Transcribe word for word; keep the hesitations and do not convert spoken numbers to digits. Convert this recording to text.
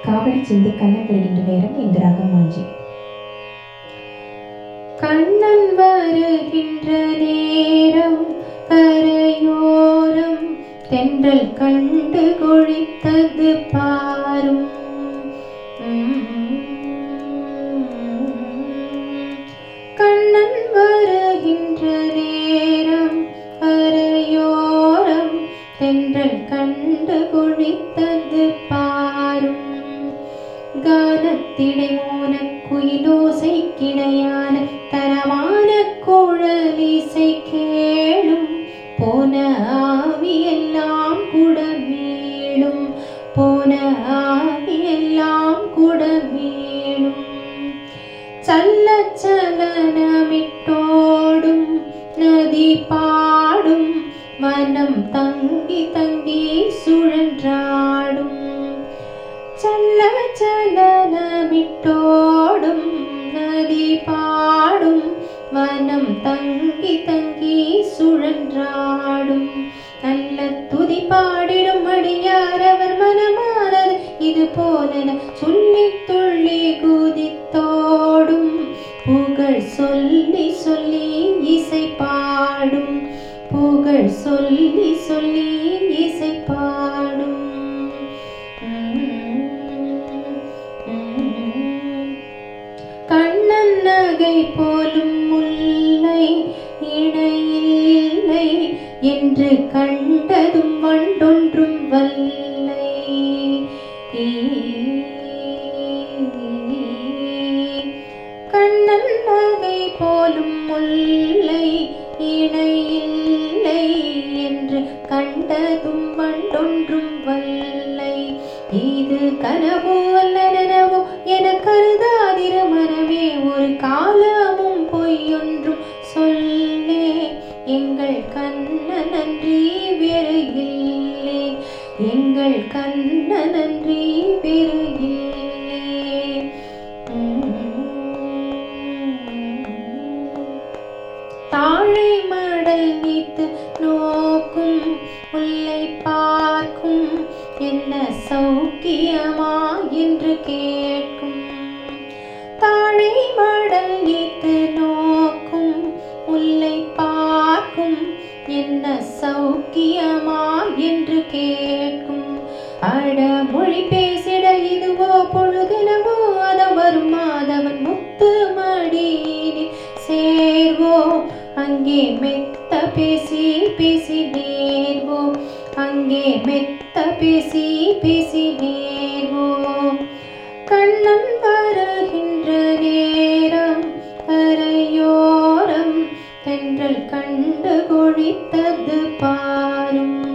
காவடி சிந்து கண்ணன் வருகின்ற நேரம் இந்த ராகம் மாஞ்சி. கண்ணன் வருகின்ற நேரம் கரையோரம் தென்றல் கண்டு கொழித்தது பாரும். கண்ணன் வருகின்ற நேரம் கரையோரம் தென்றல் கண்டு கொழித்தது பாரும். கானத்திடை மோன குயிலோசை கிடையான தரமான குழலிசை கேளும். போன ஆவியெல்லாம் கூட மீளும், போன ஆவியெல்லாம் கூட மீளும். சல்ல சலனமிட்டோடும் நதி பாடும், மனம் தங்கி தங்கி சுழன்றாடும். சல்ல சலனமிட்டோடும் நதி பாடும், மனம் தங்கி தங்கி சுழன்றாடும். நல்ல துதி பாடிடும் அடியார் அவர் மனமானது இது போலென சொல்லி துள்ளி குதித்தோடும். புகழ் சொல்லி சொல்லி இசை பாடும், புகழ் சொல்லி சொல்லி இசை பாடும். கண்ணன் நகை போலும் முல்லை இணையில்லை என்று கண்டதும் வண்டொன்றும் வல்லை. கண்ணன் நகை போலும் முல்லை இணையில்லை என்று கண்டதும் வண்டொன்றும் வல்லை. இது கனவோ அல்ல நனவோ என கருதாதிரு மனமே, ஒரு காலமும் பொய்யொன்றும் சொல்லே. எங்கள் கண்ணன் நன்றி வேறு இல்லை, எங்கள் கண்ணன் நன்றி வேறு இல்லை. தாழை மடல் நீத்து நோக்கும் முல்லை பார்க்கும், என்ன சௌக்கியமா என்று கேட்கும். தாழை மடல் நீத்து நோக்கும் முல்லை பார்க்கும், என்ன சௌக்கியமா என்று கேட்கும். அட மொழி பேசிட இதுவோ பொழுதினவோ அத வரும் மாதவன் முத்து மடியினில் சேர்வோம். அங்கே மெத்த பேசி பேசி நேர்வோம், அங்கே மெத்த பேசி பேசி நேர்வோம். கண்ணன் வருகின்ற நேரம் கரையோரம் தென்றல் கண்டு கொழித்தது பாரும்.